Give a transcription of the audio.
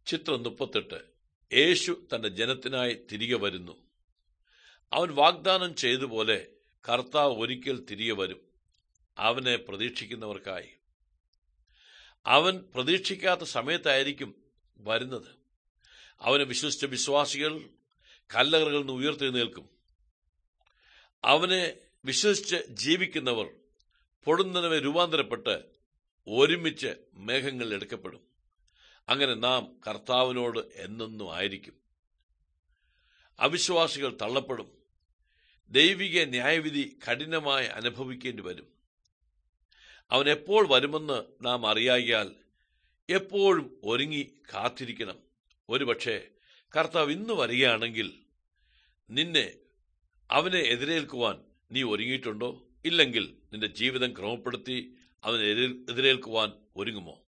ചിത്രം 38. യേശു തന്റെ ജനത്തിനായി തിരികെ വരുന്നു. അവൻ വാഗ്ദാനം ചെയ്തതുപോലെ കർത്താവ് ഒരിക്കൽ തിരികെ വരും, അവനെ പ്രതീക്ഷിക്കുന്നവർക്കായി. അവൻ പ്രതീക്ഷിക്കാത്ത സമയത്തായിരിക്കും വരുന്നത്. അവനെ വിശ്വസിച്ച വിശ്വാസികൾ കല്ലറകളിൽ നിന്ന് ഉയർത്തെഴുന്നേൽക്കും. അവനെ വിശ്വസിച്ച് ജീവിക്കുന്നവർ പൊടുന്നനവെ രൂപാന്തരപ്പെട്ട് ഒരുമിച്ച് മേഘങ്ങളിൽ എടുക്കപ്പെടും. അങ്ങനെ നാം കർത്താവിനോട് എന്നെന്നും ആയിരിക്കും. അവിശ്വാസികൾ തള്ളപ്പെടും. ദൈവിക ന്യായവിധി കഠിനമായി അനുഭവിക്കേണ്ടി വരും. അവൻ എപ്പോൾ വരുമെന്ന് നാം അറിയായാൽ എപ്പോഴും ഒരുങ്ങി കാത്തിരിക്കണം. ഒരുപക്ഷെ കർത്താവ് ഇന്ന് വരികയാണെങ്കിൽ അവനെ എതിരേൽക്കുവാൻ നീ ഒരുങ്ങിയിട്ടുണ്ടോ? ഇല്ലെങ്കിൽ നിന്റെ ജീവിതം ക്രമപ്പെടുത്തി അവനെ എതിരേൽക്കുവാൻ ഒരുങ്ങുമോ?